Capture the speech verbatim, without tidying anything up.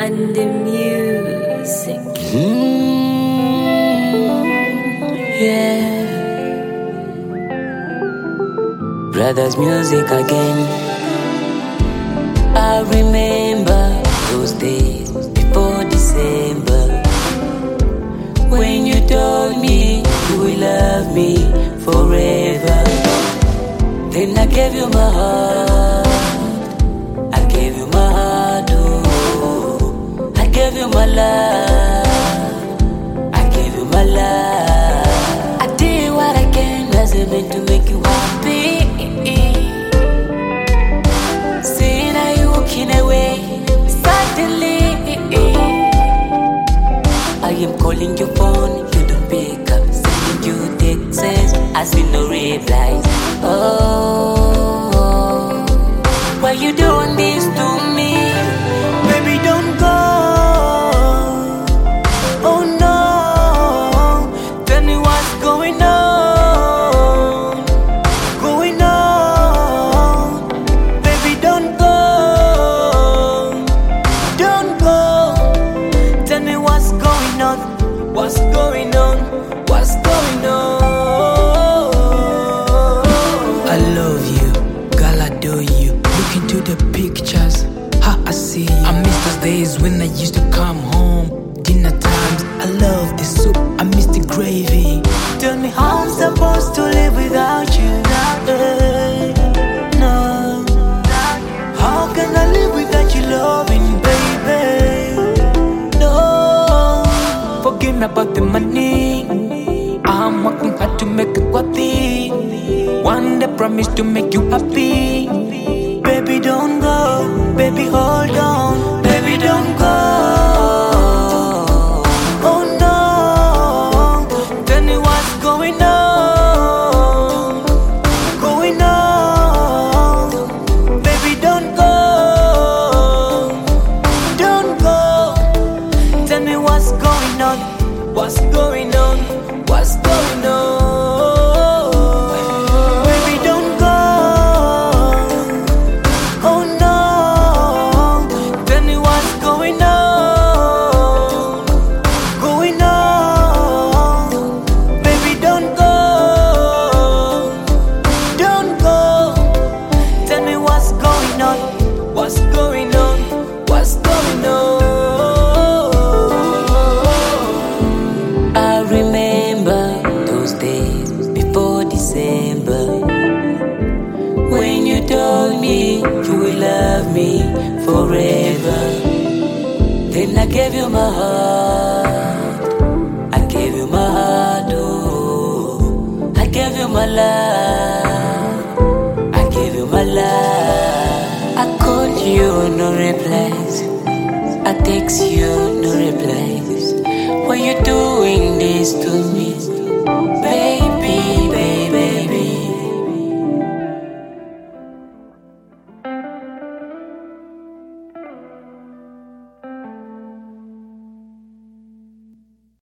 and the music. Mm, yeah. Brothers music again. I remember those days before December, when you told me you will love me forever. Then I gave you my heart, I gave you my heart, oh, I gave you my love, I gave you my love. I did what I can, as I meant to make you happy. See now you walking away, suddenly I am calling your phone, you don't pick up, sending you texts, I see no replies. Oh, why you doing this to me? Baby, don't go. Oh no, tell me what's going on, going on. Baby, don't go, don't go. Tell me what's going on, what's going on, what's going on. I love you, girl, I adore you. Look into the pictures, how I see you. I miss those days when I used to come home, dinner times. I love the soup, I miss the gravy. Tell me how I'm supposed to live without you. Hey, no, how can I live without you loving, baby? No, Forget me about the money, I'm working hard to make it worthy. One day promise to make you happy. baby, don't go, baby, hold on, baby, don't go. Oh no, tell me what's going on, going on. Baby, don't go, don't go. Tell me what's going on, what's going on, what's going on. Baby, don't go. Oh no, tell me what's going on, going on. Baby, don't go, don't go. Tell me what's going on, what's going on, what's going on. I remember those days before December, when you told me you will love me forever. Then I gave you my heart, I gave you my heart, oh, I gave you my love, I gave you my love. I called you, no replies, I text you, no